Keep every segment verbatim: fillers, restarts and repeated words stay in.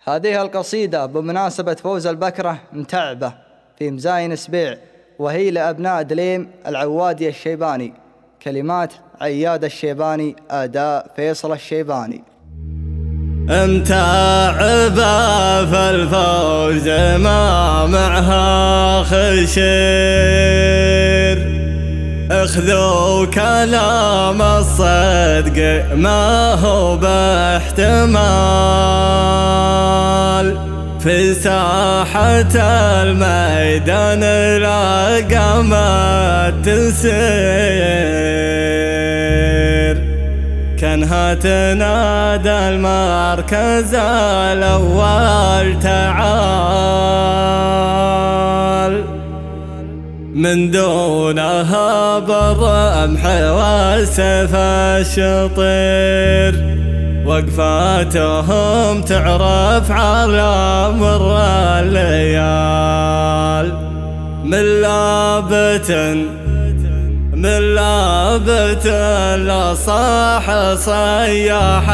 هذه القصيدة بمناسبة فوز البكرة متعبة في مزاين سبيع، وهي لأبناء دليم العوادي الشيباني، كلمات عياد الشيباني، أداء فيصل الشيباني. متعبة في الفوز ما معها خشير، اخذوا كلام الصدق ما هو باحتمال، في ساحة الميدان لا قامت تسير، كانها تنادى المركز الأول تعال، من دونها بالرمح والسيف الشطير، وقفاتهم تعرف على مر الليال، من لابة من لابة لا صاح صياح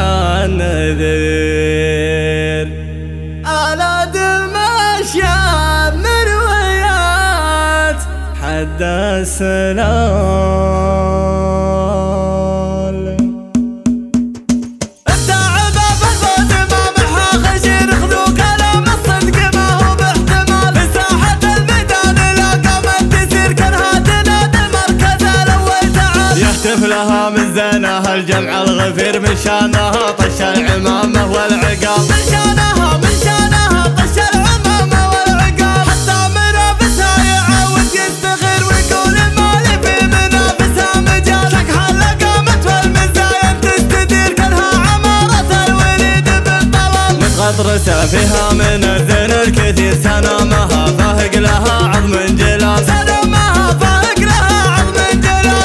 النذير، على دمشق مرويات حد السلال. لها من زينها الجمع الغفير، من شانها طش العمامة والعقاب، من شانها من شانها طش العمامة والعقاب، حتى منافسها يعاود يستخير ويقول مالي في منافسها مجال، شكها لقامت والمزايا تستدير، كانها عمارة الوليد بالطلال، متغطرسة فيها من الزين الكثير، سنامها فاهق لها عظم جلال، سنامها فاهق لها عظم جلال،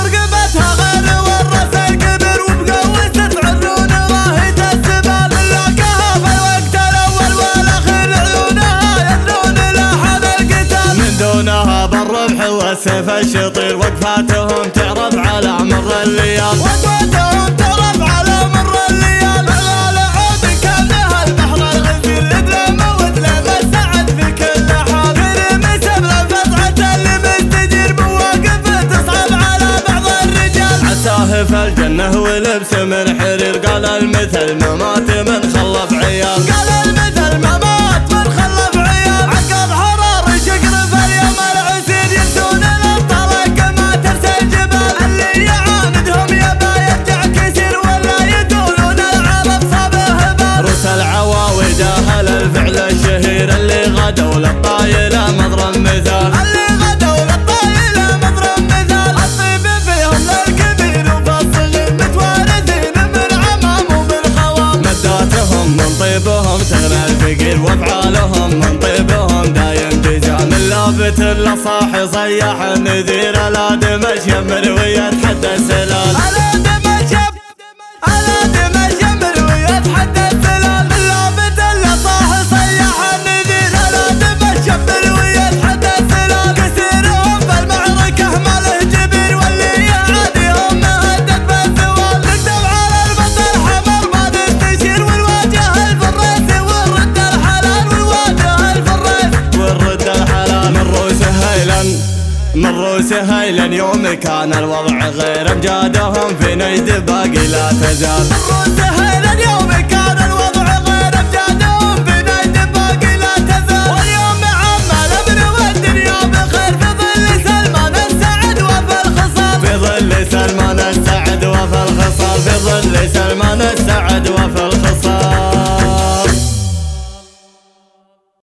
بالرمح والسيف الشطير، وقفاتهم تعرف على مر الليال، وقفاتهم تعرف على مر الليال، على عود كانها البحر الغفير، لدلمه ودلمه سعد في كل حال، كريم سبل الفتحة اللي مستجير، بواقفه تصعب على بعض الرجال، عساه في الجنة ولبس من حرير، قال المثل ممات من خلف عيال، قال المثل ممات من خلف عيال، عقب حرار شقر في اليوم العسير، يمسون الطريق ما ترسى الجبال، اللي يعاندهم يبا يرجع كثير، ولا يدولون العرب صابه بال، روس العواوي جاهل الفعل الشهير، اللي غدوا للطايلة مضرب مثال، اللي غدوا للطايلة مضرب مثال، الطيب فيهم للكبير وفالصغير، متوارثين من عمام وبالخوام، مداتهم من طيبهم تغنى الفقير، وافعالهم من طيبهم دايم جزال، من لابت الا صاحي صياح النذير، على دمشق مروية حد السلال، على دمشق على دمشق مروية حد السلال، من لابت الا صاح صياح النذير، على دمشق مروية حد السلال، كثيرهم في المعركة ما له جبير، واللي يعاديهم مهدد بالزوال، نكتب على البطل حمر ما نستشير، ونواجه الفريس ونرد الحلال، ونواجه الفريس ونرد الحلال، من روس هيلا من روس هيلا يوم كان الوضع غير، امجادهم في نجد باقي لا تزال، من روس هيلا يوم كان الوضع غير، امجادهم في نجد باقي لا تزال، واليوم عمال ابن والدنيا بخير، في ظل سلمان السعد وفي الخصال، في ظل سلمان السعد وفي الخصال، في ظل سلمان السعد وفي